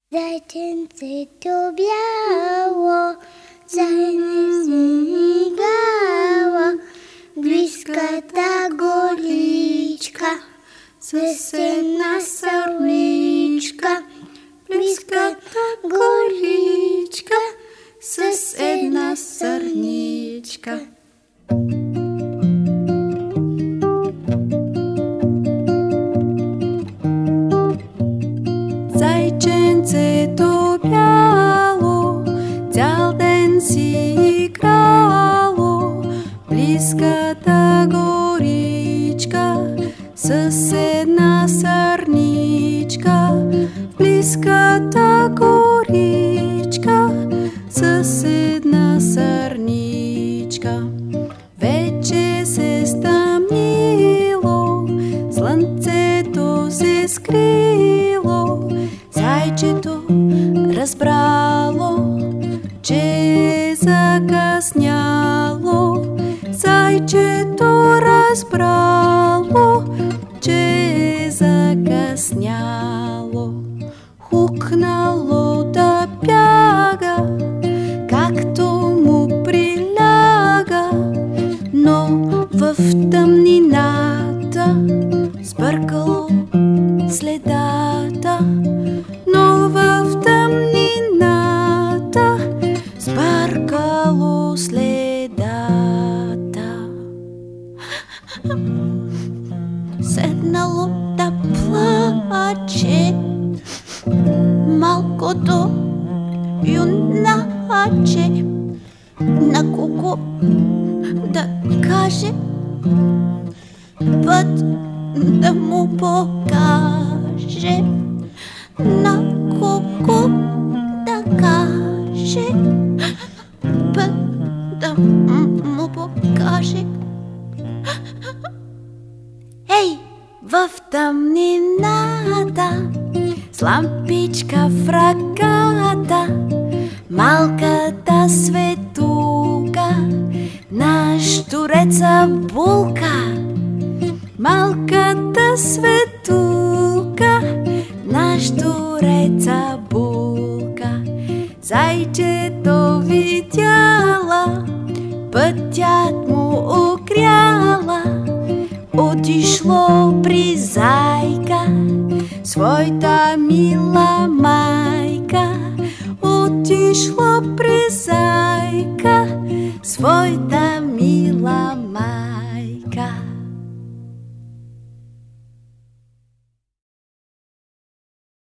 Зайченцето бяло, занеси гала, близката горичка, с една сърничка. Близката горичка, с една сърничка. Зайченцето бяло, цял ден си играло, близката горичка, с една сърничка. Близката горичка, с една сърничка. Вече се стъмнило, слънцето се скрило. Зайчето разбрало, че е закъсняло. Зайчето разбрало, че е закъсняло. Хукнало да бяга, както му приляга, но в тъмнината сбъркало следата. Но в тъмнината сбъркало следата. Седнало да плаче малкото юначе, на кого да каже, път да му покаже. На кого да каже, път да му покаже. Ей, в тъмнината, с лампичка в ръката, малката светулка на щуреца булка. Малката светулка на щуреца булка. Зайчето видяла, пътят му огряла, отишло при зайка, своята мила майка. Отишло при зайка, своята